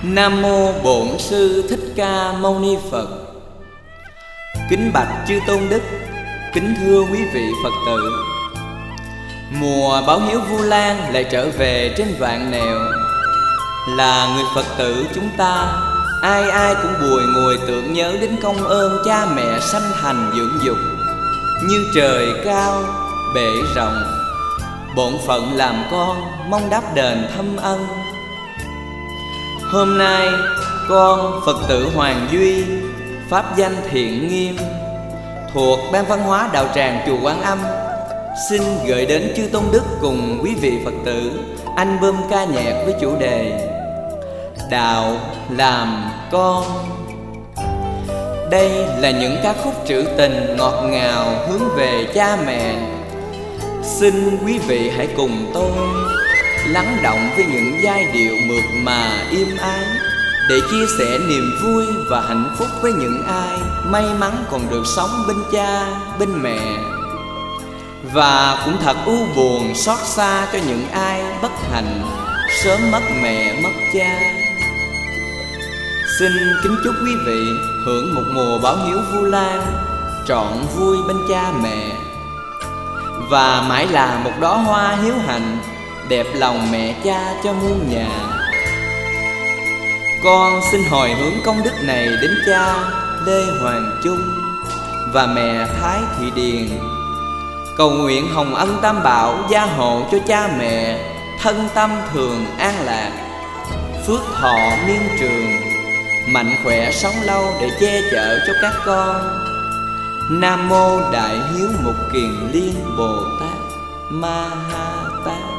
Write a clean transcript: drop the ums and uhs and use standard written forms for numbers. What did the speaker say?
Nam mô Bổn Sư Thích Ca Mâu Ni Phật. Kính bạch chư tôn đức, kính thưa quý vị Phật tử. Mùa báo hiếu Vu Lan lại trở về trên vạn nẻo. Là người Phật tử chúng ta, ai ai cũng bùi ngùi tưởng nhớ đến công ơn cha mẹ sanh thành dưỡng dục. Như trời cao, bể rộng, bổn phận làm con mong đáp đền thâm ân. Hôm nay con Phật tử Hoàng Duy, pháp danh Thiện Nghiêm, thuộc Ban Văn hóa Đạo Tràng Chùa Quán Âm, xin gửi đến chư tôn đức cùng quý vị Phật tử album ca nhạc với chủ đề Đạo làm con. Đây là những ca khúc trữ tình ngọt ngào hướng về cha mẹ. Xin quý vị hãy cùng tôi lắng động với những giai điệu mượt mà êm ái, để chia sẻ niềm vui và hạnh phúc với những ai may mắn còn được sống bên cha, bên mẹ. Và cũng thật u buồn xót xa cho những ai bất hạnh sớm mất mẹ mất cha. Xin kính chúc quý vị hưởng một mùa báo hiếu Vu Lan trọn vui bên cha mẹ, và mãi là một đóa hoa hiếu hạnh đẹp lòng mẹ cha cho muôn nhà. Con xin hồi hướng công đức này đến cha Lê Hoàng Trung và mẹ Thái Thị Điền, cầu nguyện hồng ân tam bảo gia hộ cho cha mẹ thân tâm thường an lạc, phước thọ miên trường, mạnh khỏe sống lâu để che chở cho các con. Nam mô Đại Hiếu Mục Kiền Liên Bồ Tát Ma Ha Tát.